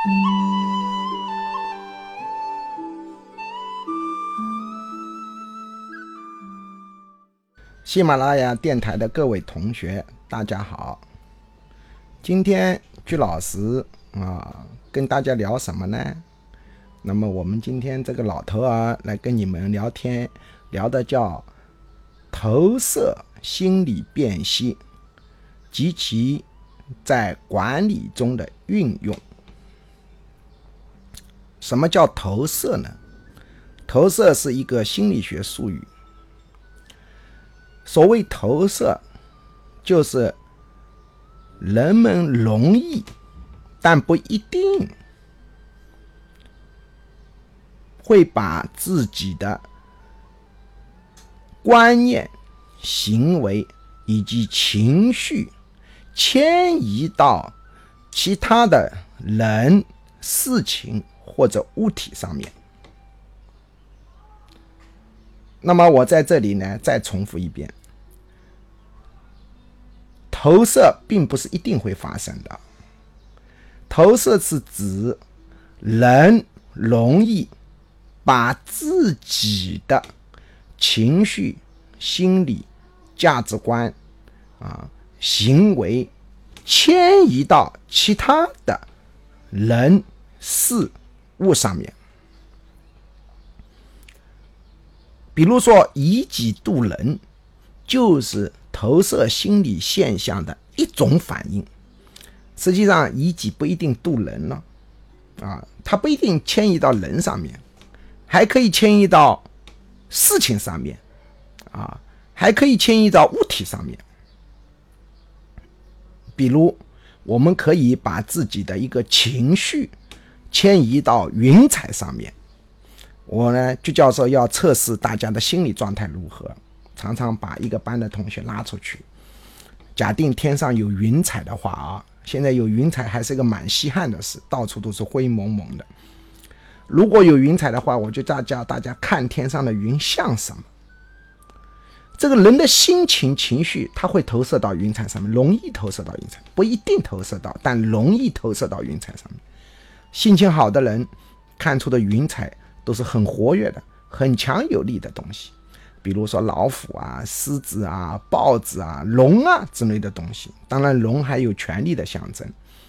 喜马拉雅电台的各位同学，大家好。今天居老师跟大家聊什么呢？那么我们今天这个老头儿来跟你们聊天，聊的叫投射心理辨析及其在管理中的运用。什么叫投射呢？投射是一个心理学术语。所谓投射，就是人们容易但不一定会把自己的观念、行为以及情绪迁移到其他的人、事情或者物体上面。那么我在这里呢，再重复一遍，投射并不是一定会发生的。投射是指人容易把自己的情绪、心理、价值观、行为迁移到其他的人、事物上面。比如说以己度人，就是投射心理现象的一种反应。实际上以己不一定度人了它不一定迁移到人上面，还可以迁移到事情上面还可以迁移到物体上面。比如我们可以把自己的一个情绪迁移到云彩上面。我呢，居教授要测试大家的心理状态如何，常常把一个班的同学拉出去，假定天上有云彩的话现在有云彩还是个蛮稀罕的事，到处都是灰蒙蒙的。如果有云彩的话，我就叫大家看天上的云像什么。这个人的心情、情绪，他会投射到云彩上面，容易投射到云彩，不一定投射到，但容易投射到云彩上面。心情好的人看出的云彩都是很活跃的、很强有力的东西，比如说老虎狮子豹子龙之类的东西。当然龙还有权力的象征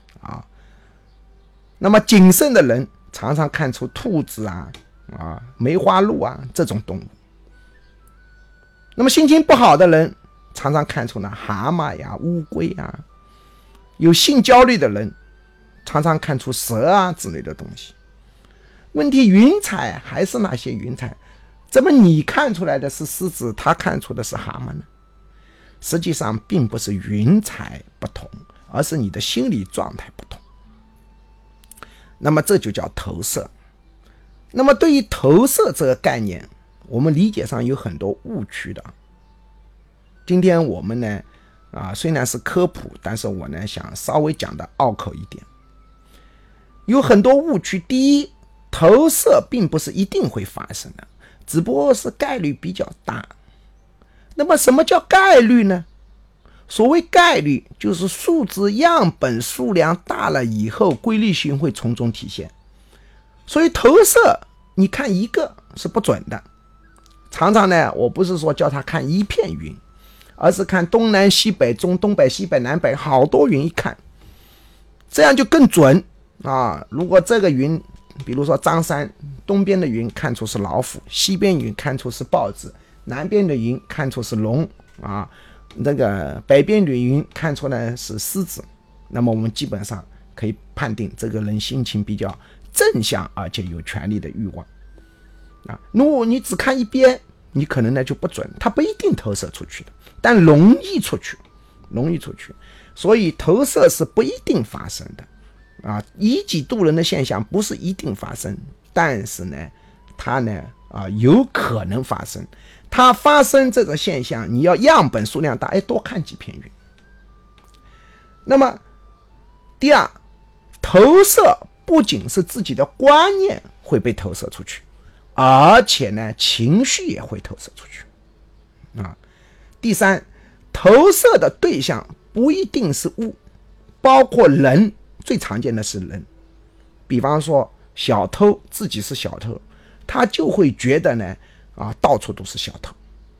那么谨慎的人常常看出兔子梅花鹿这种动物。那么心情不好的人常常看出蛤蟆乌龟有性焦虑的人常常看出蛇之类的东西。问题云彩还是那些云彩，怎么你看出来的是狮子，他看出的是蛤蟆呢？实际上并不是云彩不同，而是你的心理状态不同。那么这就叫投射。那么对于投射这个概念，我们理解上有很多误区的。今天我们呢虽然是科普，但是我呢想稍微讲的拗口一点。有很多误区。第一，投射并不是一定会发生的，只不过是概率比较大。那么什么叫概率呢？所谓概率，就是数字样本数量大了以后，规律性会从中体现。所以投射你看一个是不准的。常常呢，我不是说叫他看一片云，而是看东南西北中东北西北南北好多云一看，这样就更准如果这个云比如说张山东边的云看出是老虎，西边云看出是豹子，南边的云看出是龙这个北边的云看出来是狮子，那么我们基本上可以判定这个人心情比较正向，而且有权力的欲望如果你只看一边，你可能呢就不准，它不一定投射出去的，但容易出去。所以投射是不一定发生的以己度人的现象不是一定发生，但是呢它呢有可能发生。它发生这个现象，你要样本数量大，多看几片云。那么第二，投射不仅是自己的观念会被投射出去，而且呢情绪也会投射出去第三，投射的对象不一定是物，包括人，最常见的是人比方说小偷自己是小偷，他就会觉得呢到处都是小偷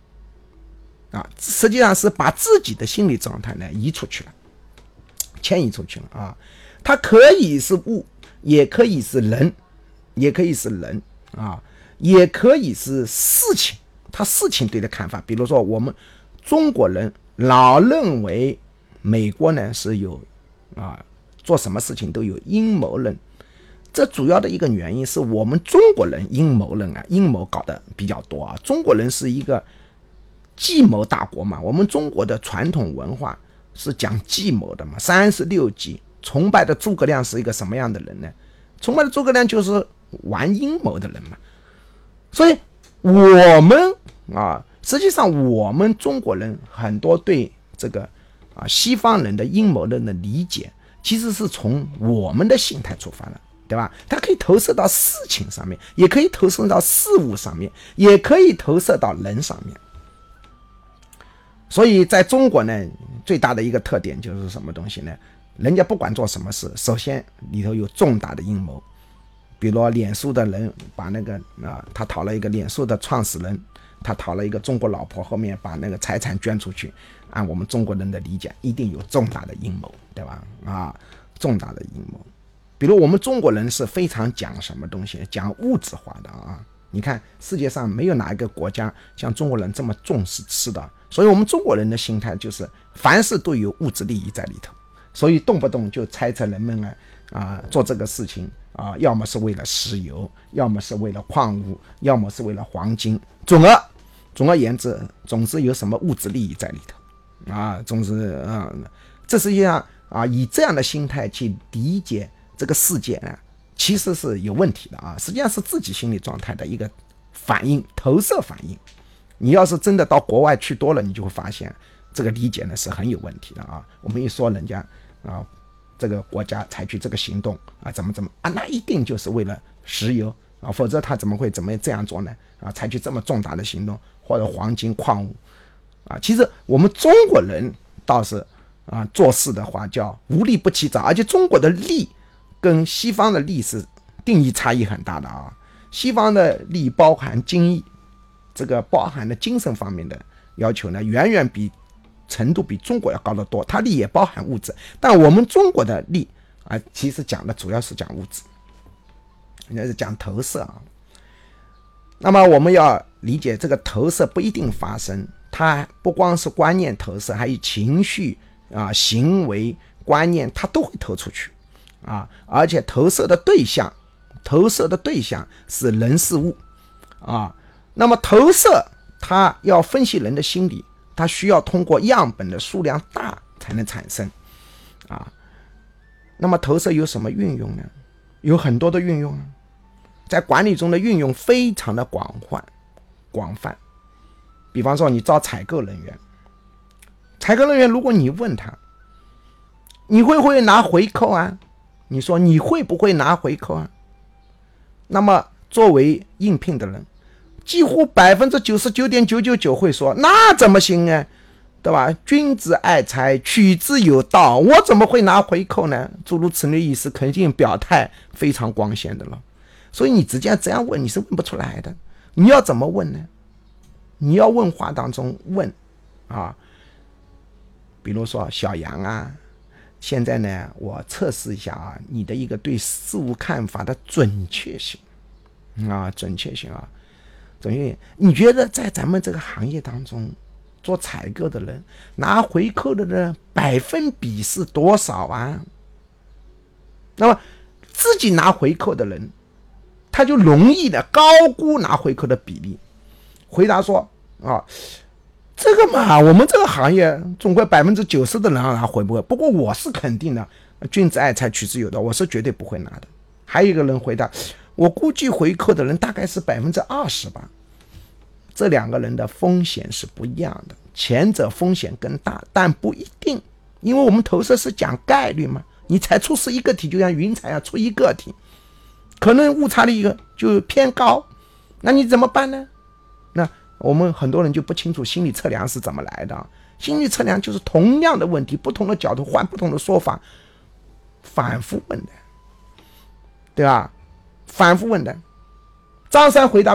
实际上是把自己的心理状态呢移出去了，迁移出去了它可以是物，也可以是人，也可以是事情。他事情对的看法，比如说我们中国人老认为美国呢是有做什么事情都有阴谋论，这主要的一个原因是我们中国人阴谋论阴谋搞得比较多中国人是一个计谋大国嘛，我们中国的传统文化是讲计谋的嘛，36计，崇拜的诸葛亮是一个什么样的人呢？崇拜的诸葛亮就是玩阴谋的人嘛。所以我们实际上我们中国人很多对这个西方人的阴谋论的理解，其实是从我们的心态出发的，对吧？它可以投射到事情上面，也可以投射到事物上面，也可以投射到人上面。所以在中国呢，最大的一个特点就是什么东西呢？人家不管做什么事，首先里头有重大的阴谋。比如脸书的人把那个他讨了一个脸书的创始人，他讨了一个中国老婆，后面把那个财产捐出去，按我们中国人的理解，一定有重大的阴谋，对吧？重大的阴谋。比如我们中国人是非常讲什么东西，讲物质化的你看世界上没有哪一个国家像中国人这么重视吃的，所以我们中国人的心态就是凡事都有物质利益在里头，所以动不动就猜测人们做这个事情要么是为了石油，要么是为了矿物，要么是为了黄金，总而言之，总之有什么物质利益在里头总之这实际上以这样的心态去理解这个世界呢，其实是有问题的实际上是自己心理状态的一个反应，投射反应。你要是真的到国外去多了，你就会发现这个理解呢是很有问题的我们一说人家这个国家采取这个行动怎么那一定就是为了石油否则他怎么会这样做呢采取这么重大的行动，或者黄金矿物其实我们中国人倒是做事的话叫无利不起早，而且中国的利跟西方的利是定义差异很大的西方的利包含精益，这个包含的精神方面的要求呢，远远程度比中国要高得多，它利也包含物质，但我们中国的利其实讲的主要是讲物质，人家是讲投射那么我们要理解这个投射不一定发生，它不光是观念投射，还有情绪行为观念，它都会投出去而且投射的对象是人事物那么投射它要分析人的心理，它需要通过样本的数量大才能产生那么投射有什么运用呢？有很多的运用在管理中的运用非常的广泛。比方说你招采购人员，如果你问他你会不会拿回扣你说你会不会拿回扣那么作为应聘的人，几乎 99.999% 会说那怎么行对吧？君子爱财，取之有道，我怎么会拿回扣呢？诸如此类意思，肯定表态非常光鲜的了。所以你直接这样问，你是问不出来的。你要怎么问呢？你要问话当中问比如说小杨现在呢，我测试一下你的一个对事物看法的准确性你觉得在咱们这个行业当中，做采购的人拿回扣的人百分比是多少那么自己拿回扣的人，他就容易的高估拿回扣的比例。回答说这个嘛，我们这个行业总归90%的人拿回不会，不过我是肯定的，君子爱财，取之有道，我是绝对不会拿的。还有一个人回答，我估计回扣的人大概是20%吧。这两个人的风险是不一样的，前者风险更大，但不一定，因为我们投射是讲概率嘛，你才出是一个题，就像云彩出一个题，可能误差的一个就偏高，那你怎么办呢？那我们很多人就不清楚心理测量是怎么来的。心理测量就是同样的问题，不同的角度换不同的说法，反复问的， 对吧？反复问的，张三回答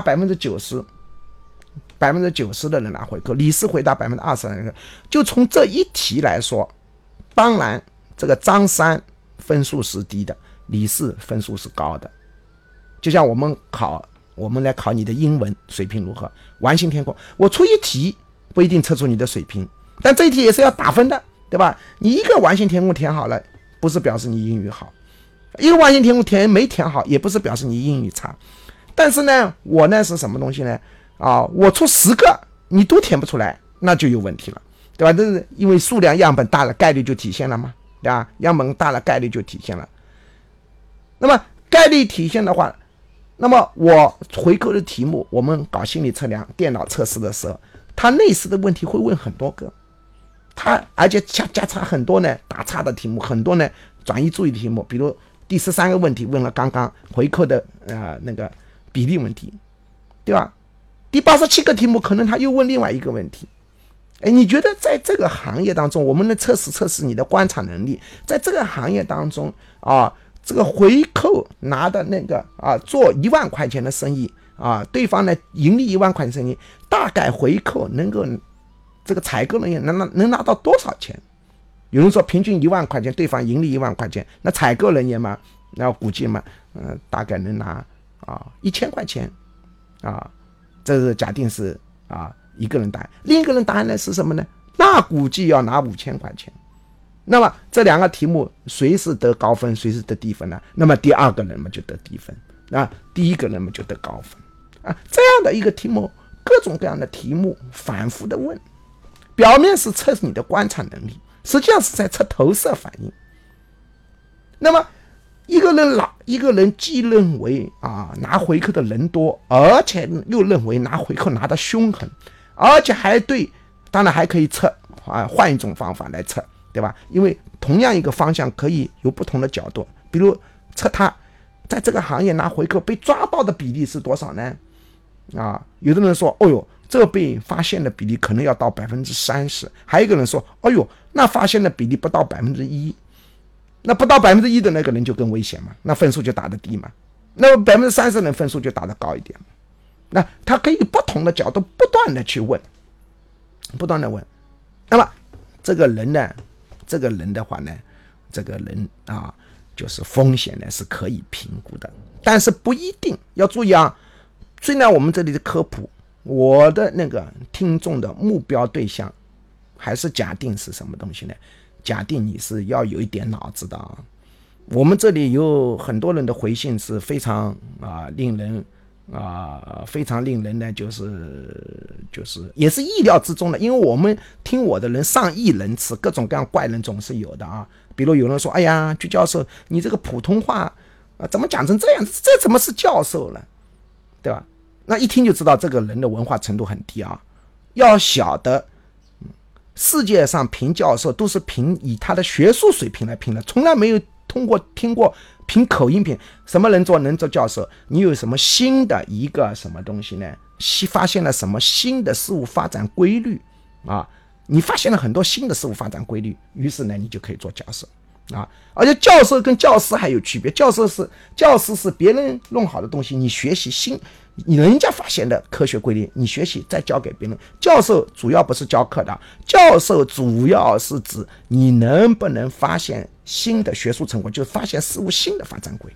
90%的人拿回扣，李四回答20%的人。就从这一题来说，当然这个张三分数是低的，李四分数是高的。就像我们来考你的英文水平如何，完形填空，我出一题不一定测出你的水平，但这一题也是要打分的，对吧？你一个完形填空填好了，不是表示你英语好，一个完形填空没填好，也不是表示你英语差。但是呢，我呢是什么东西呢？我出10个你都填不出来，那就有问题了，对吧？这是因为数量样本大了，概率就体现了嘛，对吧？样本大了，概率就体现了。那么概率体现的话，那么我回扣的题目，我们搞心理测量、电脑测试的时候，它类似的问题会问很多个，而且加插很多呢打叉的题目，很多呢转移注意的题目，比如第13个问题问了刚刚回扣的那个比例问题，对吧？第87个题目可能他又问另外一个问题。你觉得在这个行业当中，我们能测试你的观察能力，在这个行业当中这个回扣拿的那个做1万块钱的生意对方呢盈利1万块钱生意，大概回扣能够这个采购人员能拿到多少钱？有人说平均1万块钱，对方盈利1万块钱，那采购人员嘛，那估计嘛，大概能拿1000块钱这是假定是一个人答案，另一个人答案呢是什么呢？那估计要拿5000块钱。那么这两个题目谁是得高分，谁是得低分呢？那么第二个人嘛就得低分第一个人嘛就得高分这样的一个题目，各种各样的题目反复的问，表面是测你的观察能力，实际上是在测投射反应。那么一个人既认为拿回扣的人多，而且又认为拿回扣拿得凶狠，而且还对，当然还可以测换一种方法来测，对吧？因为同样一个方向可以有不同的角度，比如测他在这个行业拿回扣被抓到的比例是多少呢？有的人说这被发现的比例可能要到30%，还有一个人说那发现的比例不到1%，那不到1%的那个人就更危险嘛，那分数就打得低嘛，那么30%的人分数就打得高一点。那他可以不同的角度不断的去问，不断的问。那么这个人的话呢，这个人就是风险呢是可以评估的，但是不一定。要注意虽然我们这里的科普，我的那个听众的目标对象还是假定是什么东西呢？假定你是要有一点脑子的我们这里有很多人的回信是非常令人非常令人呢就是也是意料之中的，因为我们听我的人上亿人次，各种各样怪人总是有的比如有人说哎呀鞠教授你这个普通话怎么讲成这样，这怎么是教授了，对吧？那一听就知道这个人的文化程度很低要晓得世界上评教授都是以他的学术水平来评的，从来没有听过凭口音评。什么人能做教授？你有什么新的一个什么东西呢？发现了什么新的事物发展规律你发现了很多新的事物发展规律，于是呢你就可以做教授而且教授跟教师还有区别，教师是别人弄好的东西，你学习人家发现的科学规律，你学习再教给别人。教授主要不是教课的，教授主要是指你能不能发现新的学术成果，就是发现事物新的发展规律。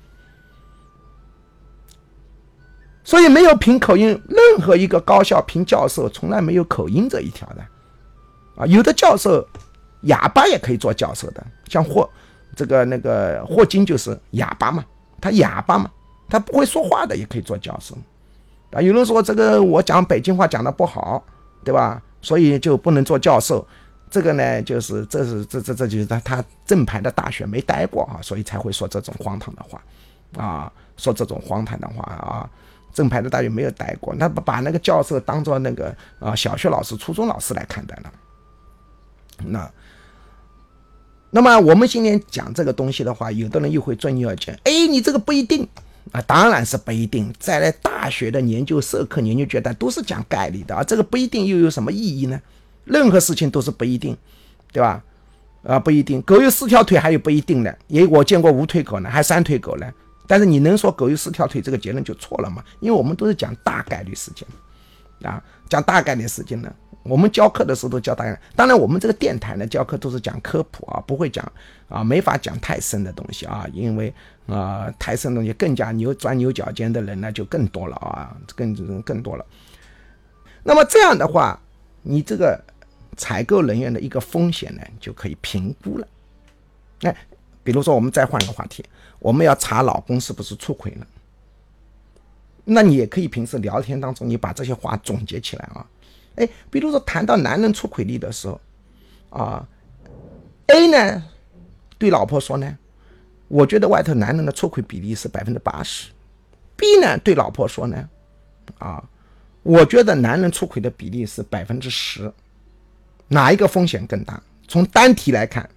所以没有凭口音，任何一个高校凭教授从来没有口音这一条的有的教授哑巴也可以做教授的，像霍金就是哑巴嘛，他哑巴嘛，他不会说话的也可以做教授有人说这个我讲北京话讲的不好，对吧？所以就不能做教授。这个呢就是这就是他正牌的大学没待过所以才会说这种荒唐的话说这种荒唐的话正牌的大学没有待过，他把那个教授当做那个小学老师初中老师来看待了。那么我们今天讲这个东西的话，有的人又会钻牛角尖，你这个不一定当然是不一定。再来大学的研究社科研究觉得都是讲概率的这个不一定又有什么意义呢？任何事情都是不一定，对吧？不一定。狗有4条腿还有不一定的，我见过无腿狗呢，还3腿狗呢， 但是你能说狗有4条腿这个结论就错了吗？因为我们都是讲大概率事件啊，讲大概率事件呢，我们教课的时候都教大概率。当然我们这个电台呢教课都是讲科普啊，不会讲啊，没法讲太深的东西啊，因为太深的东西更加钻牛角尖的人呢就更多了啊，更多了。那么这样的话，你这个采购人员的一个风险呢就可以评估了。比如说我们再换个话题，我们要查老公是不是出轨了，那你也可以平时聊天当中你把这些话总结起来啊。比如说谈到男人出轨率的时候啊 ，A 呢对老婆说呢，我觉得外头男人的出轨比例是 80%。B 呢对老婆说呢，我觉得男人出轨的比例是 10%。哪一个风险更大？从单题来看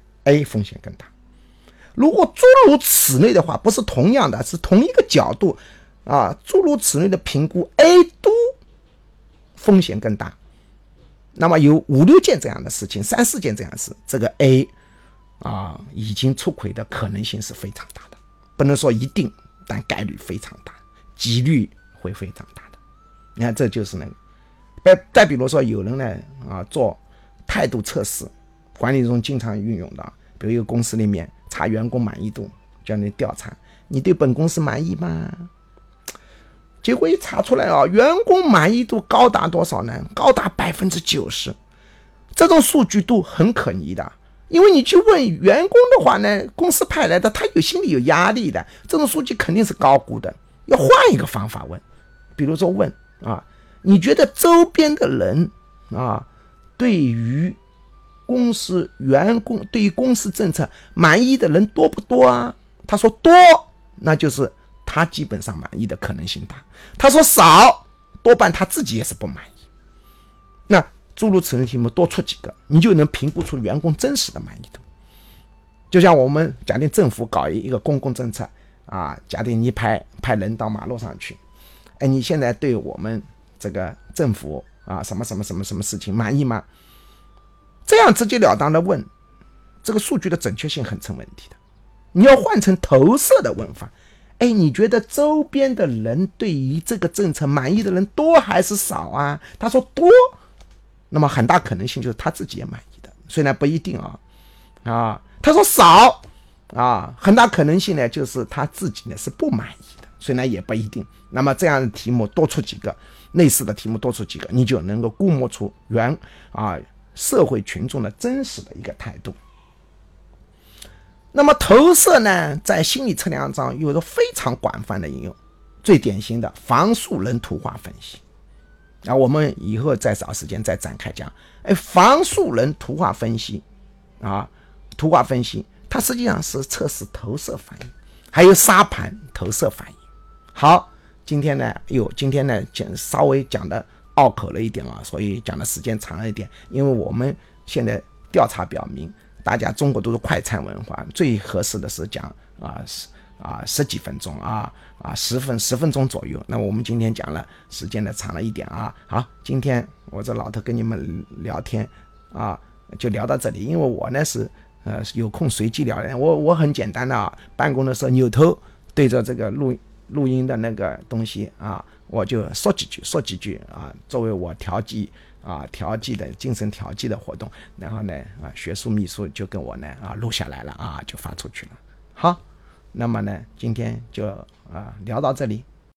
A 风险更大。如果诸如此类的话，不是同样的，是同一个角度诸如此类的评估 A 都风险更大，那么有5、6件这样的事情，3、4件这样的事，这个 A 已经出轨的可能性是非常大的，不能说一定，但概率非常大，几率会非常大的。你看这就是那个。再比如说有人呢做态度测试，管理中经常运用的，比如一个公司里面查员工满意度，叫你调查你对本公司满意吗？结果一查出来员工满意度高达多少呢？高达 90%。 这种数据都很可疑的，因为你去问员工的话呢，公司派来的他心里有压力的，这种数据肯定是高估的。要换一个方法问，比如说问你觉得周边的人对于公司员工对于公司政策满意的人多不多啊？他说多，那就是他基本上满意的可能性大。他说少，多半他自己也是不满意。那诸如此类题目多出几个，你就能评估出员工真实的满意度。就像我们假定政府搞一个公共政策假定你派人到马路上去，你现在对我们这个政府什么事情满意吗？这样直截了当的问，这个数据的准确性很成问题的。你要换成投射的问法，你觉得周边的人对于这个政策满意的人多还是少啊？他说多，那么很大可能性就是他自己也满意的，虽然不一定他说少很大可能性呢就是他自己呢是不满意的，虽然也不一定。那么这样的题目多出几个，类似的题目多出几个，你就能够估摸出社会群众的真实的一个态度。那么投射呢，在心理测量上有着非常广泛的应用，最典型的房树人图画分析我们以后再找时间再展开讲。房树人图画分析图画分析它实际上是测试投射反应，还有沙盘投射反应。好，今天呢稍微讲的拗口了一点所以讲的时间长了一点。因为我们现在调查表明，大家中国都是快餐文化，最合适的是讲10几分钟10分钟左右。那我们今天讲了时间呢长了一点好，今天我这老头跟你们聊天就聊到这里。因为我呢是有空随机聊天，我很简单的办公的时候扭头对着这个录音的那个东西我就说几句作为我调剂的精神调剂的活动。然后呢学术秘书就跟我呢录下来了就发出去了。好，那么呢今天就聊到这里。